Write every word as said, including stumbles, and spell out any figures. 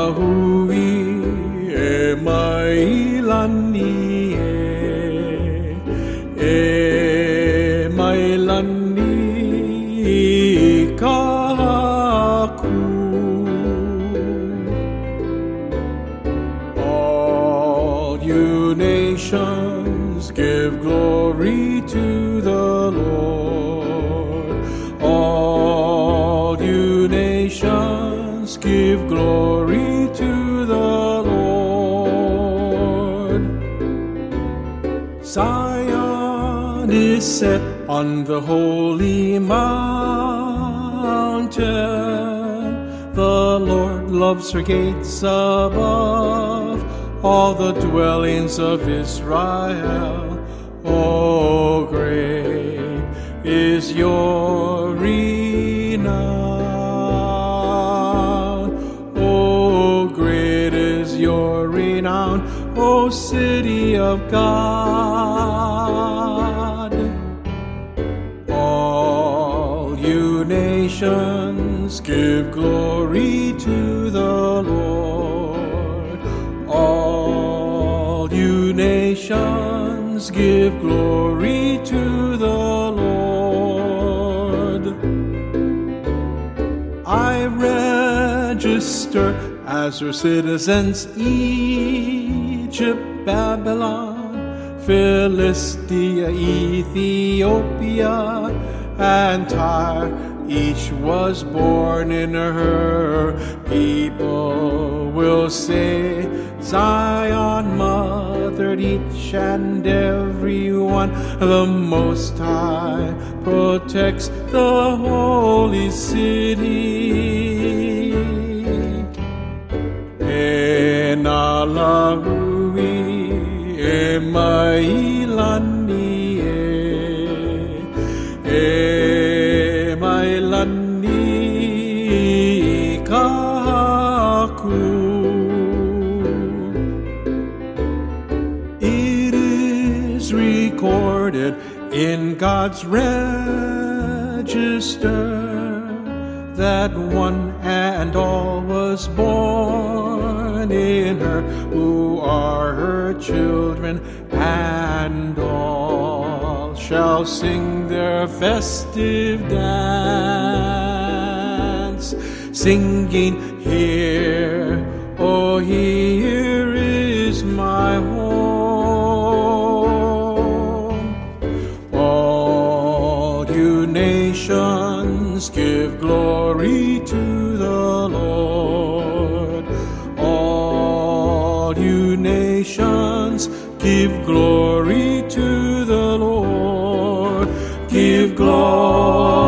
hui e mai lani e e mai lani kaku. All you nations give glory to the Lord. All you nations give glory to the Lord. Zion is set on the holy mountain. The Lord loves her gates above all the dwellings of Israel. Oh, great is your renown. Oh, great is your renown, O city of God. All you nations give glory to the Lord. All you nations give glory to the Lord. I register as her citizens Egypt, Babylon, Philistia, Ethiopia, and Tyre. Each was born in her. People will say, Zion mothered each and every one. The Most High protects the holy city. En alahui e mai lani e e mai lani kaku. It is recorded in God's register that one and all was born in her, who are her children, and all shall sing their festive dance, singing, Here, oh, here is my home. All you nations give glory to the Lord. All you nations give glory to the Lord. Give glory